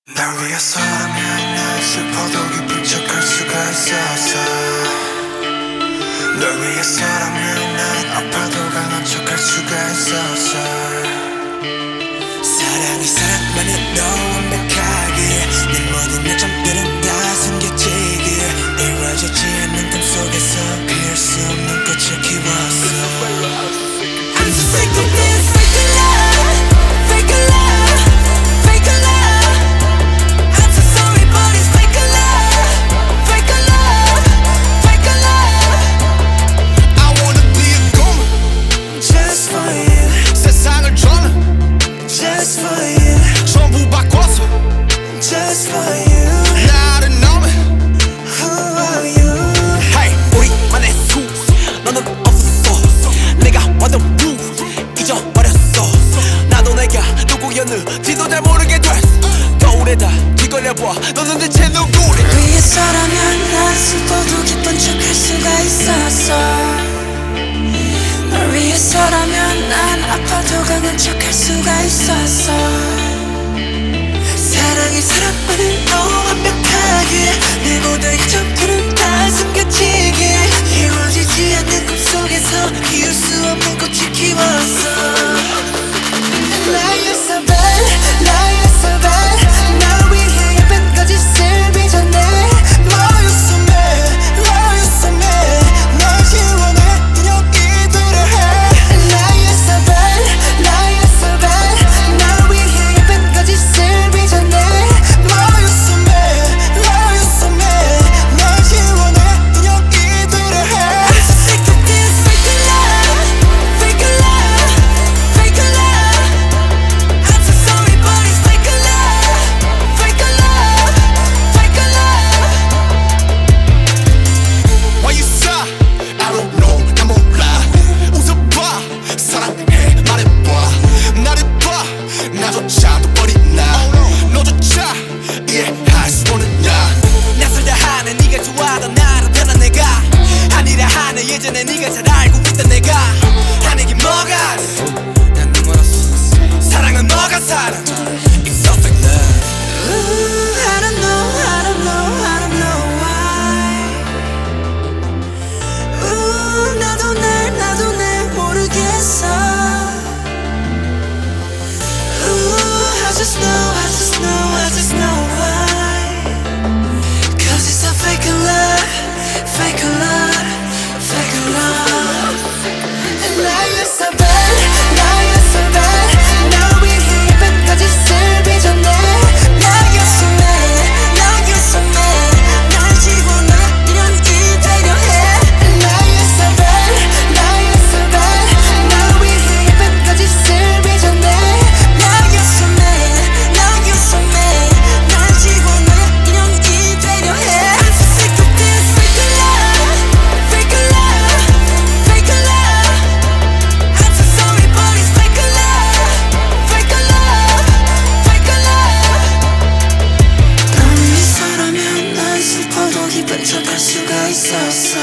날 위해서라면 난 슬퍼도 기쁜 척할 수가 있었어. 널 위해서라면 난 아파도 강한 척할 수가 있었어. 사랑이 사랑만으로 완벽하게 내 모든 약점들은 다 숨겨지게 이루어지지 않는 꿈속에서 피울 수 없는 꽃을 키웠어. I'm so sick of this fake love, fake love, fake love. I'm so sorry but it's fake love, fake love, fake love. I wanna be a goon Just for you, 세상을 저는 just for you, 전부 바꿔서 just for you. 나를 너는 Who are you? Hey 우리만의 수 너는 없었어 내가 완전 루 잊어버렸어 나도 내가 누구였는지도 잘 모르게 됐어 거울에다 뒤걸려봐 너는 대체 누구래 위해서라면 난 슬퍼도 기쁜 척할 수가 있었어. 널 위해서라면 난 아파도 강한 척할 수가 있었어. 사랑이 사랑만으로 완벽하게 내 모든 약점들은 다 숨겨지게 이루어지지 않는 꿈속에서 피울 수 없는 꽃을 키웠어. 나였어 bad, 나였어 bad. 널 위해 예쁜 거짓을 빚어내. 너였어 mad, 너였어 mad. 널 지원해 인형이 되려 해. 나였어 bad, 나였어 bad. 널 위해 예쁜 거짓을 빚어내. 너였어 mad, 너였어 mad. 널 지원해 인형이 되려 해. I'm so sick of this fake love, fake love, fake love. I'm so sorry but it's fake love, fake love, fake love. Why you sigh? I don't know 난 몰라 웃어봐 사랑해 말해봐 나를 봐 나조차도 버리나 너조차 이해할 수 없느냐 낯설다 하는 네가 좋아하던 나를 변한 내가 아니라 하는 예전에 네가 잘 알고 있던 내가 하는 게 뭐가 난네 멀었어 사랑은 뭐가 사랑 It's so fake love Ooh, I don't know, I don't know, I don't know why. Ooh, 나도 날 모르겠어. Ooh, I just know, I just know, I just know why. 'Cause it's a fake love, fake love, fake love. 나였어 bad, 나였어 bad. 널 위해 예쁜 거짓을 빚어내. 나였어 mad, 나였어 mad. 널 지워놔 인형이 되려 해. 나였어 bad, 나였어 bad. 널 위해 예쁜 거짓을 빚어내. 나였어 mad, 나였어 mad. 널 지워놔 인형이 되려 해. I'm so sick of this fake love, fake love, fake love. I'm so sorry but it's fake love, fake love, fake love. 널 위해서라면 난 슬퍼도 기쁜 척할 수가 있었어.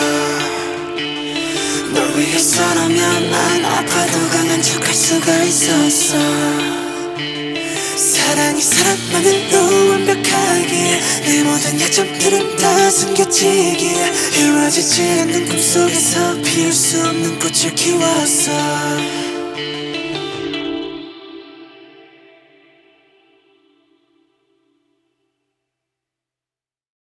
널 위해서라면 난 아파도 강한 척할 수가 있었어. 사랑이 사랑만으로 완벽하게 내 모든 약점들은 다 숨겨지게 이루어지지 않는 꿈속에서 피울 수 없는 꽃을 키웠어.